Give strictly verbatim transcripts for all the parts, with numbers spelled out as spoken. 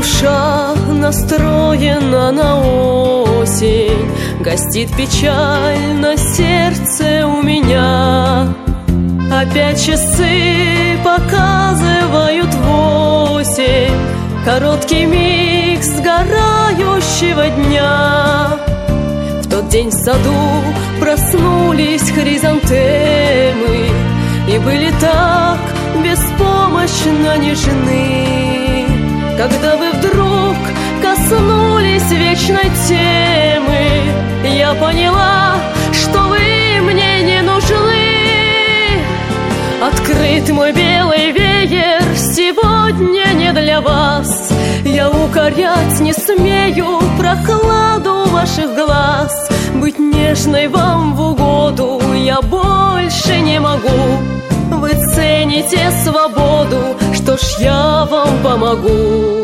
душа настроена на осень, гостит печаль на сердце у меня. Опять часы показывают восемь, короткий миг сгорающего дня. В тот день в саду проснулись хризантемы и были так беспомощно нежны. Когда вы вдруг коснулись вечной темы, я поняла, что вы мне не нужны. Открыт мой белый веер, сегодня не для вас. Я укорять не смею прохладу ваших глаз. Быть нежной вам в угоду я больше не могу. Вы цените свободу, что ж я вам помогу.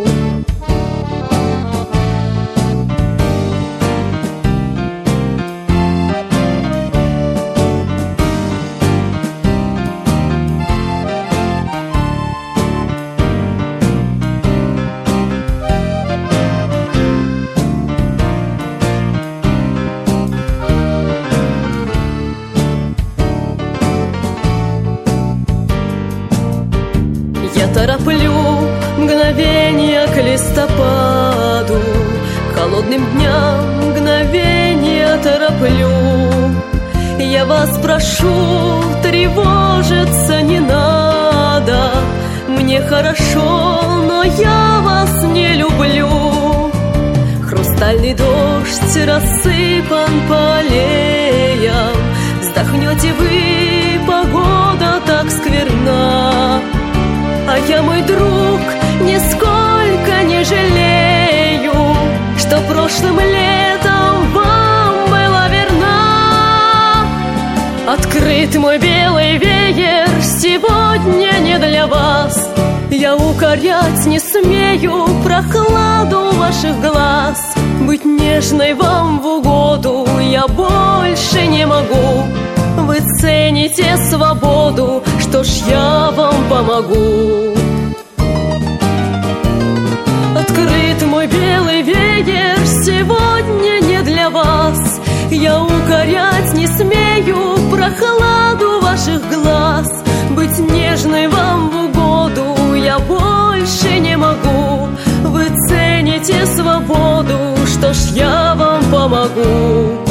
Я тороплю мгновенья к листопаду, холодным дням мгновенья тороплю. Я вас прошу, тревожиться не надо. Мне хорошо, но я вас не люблю. Хрустальный дождь рассыпан по аллеям. Вздохнете вы, погода так скверна. А я, мой друг, нисколько не жалею, что прошлым летом вам была верна. Открыт мой белый веер, сегодня не для вас. Я укорять не смею прохладу ваших глаз. Быть нежной вам в угоду я больше не могу. Вы цените свободу, что ж я вам помогу. Открыт мой белый веер, сегодня не для вас. Я укорять не смею прохладу ваших глаз. Быть нежной вам в угоду я больше не могу. Вы цените свободу, что ж я вам помогу.